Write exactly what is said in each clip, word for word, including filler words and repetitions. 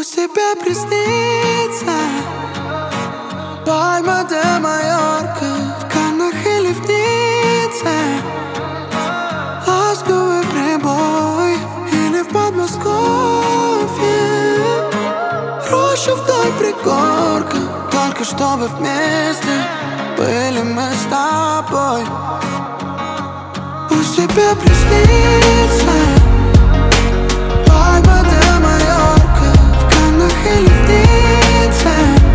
Пусть тебе приснится Пальма де Майорка в Каннах или в Ницце, ласковый прибой или в Подмосковье, роща вдоль пригорка, только чтобы вместе были мы с тобой. Пусть тебе приснится Пальма де Майорка в Каннах или в Ницце,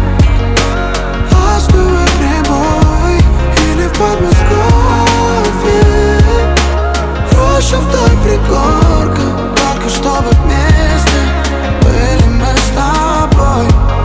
ласковый прибой или в Подмосковье, роща вдоль пригорка, только чтобы вместе были мы с тобой.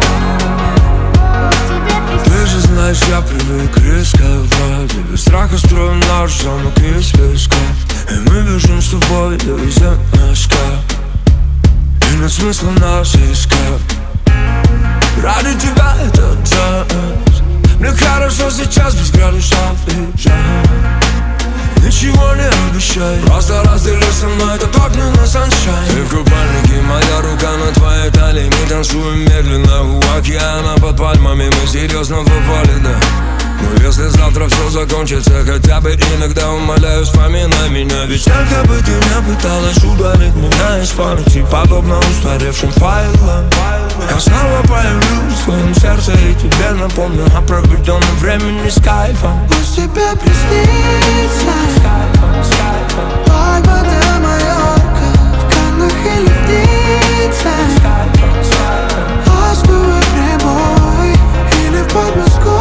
Ты же знаешь, я привык рисковать, без страха строю наш замок из песка, и мы бежим с тобой до ЗМСК, и нет смысла нас искать. Ради тебя этот танец, мне хорошо сейчас без градусов и жар. Ничего не обещай, просто раздели со мной этот огненный саншайн. Ты в купальнике, моя рука на твоей талии, мы танцуем медленно у океана под пальмами, мы серьезно попали, да. Но если завтра все закончится, хотя бы иногда умоляю, вспоминай меня. Ведь сколько бы ты не пыталась удалить меня из памяти, подобно устаревшим файлам, я снова появлюсь в твоем сердце и тебе напомню о проведенном времени с кайфом. Пусть тебе приснится Пальма де Майорка в Каннах или в Ницце, ласковый прибой или в Подмосковье,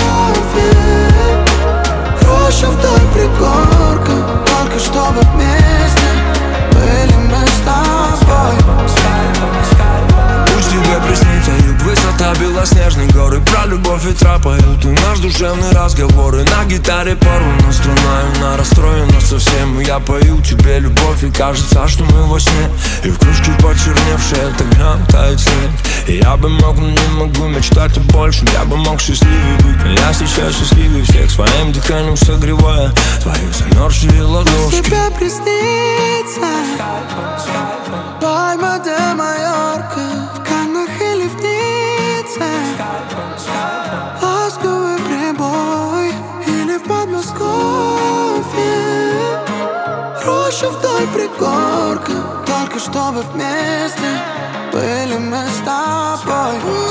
роща вдоль пригорка, только чтобы вместе были мы с тобой. Пусть тебе приснится юг, высота белоснежной горы, про любовь ветра поют и наш душевный разговор. И на гитаре порвана струна, и она расстроена совсем. И я пою тебе любовь, и кажется, что мы во сне. И в кружке почерневшей от огня тает свет. И я бы мог, но не могу мечтать о большем. Я бы мог счастливее быть, но я сейчас счастливее всех, своим дыханием согревая твои замерзшие ладошки. Пусть тебе приснится Пальма де Майорка в Каннах или в Ницце, ласковый прибой или в Подмосковье, роща вдоль пригорка, только чтобы вместе были мы с тобой.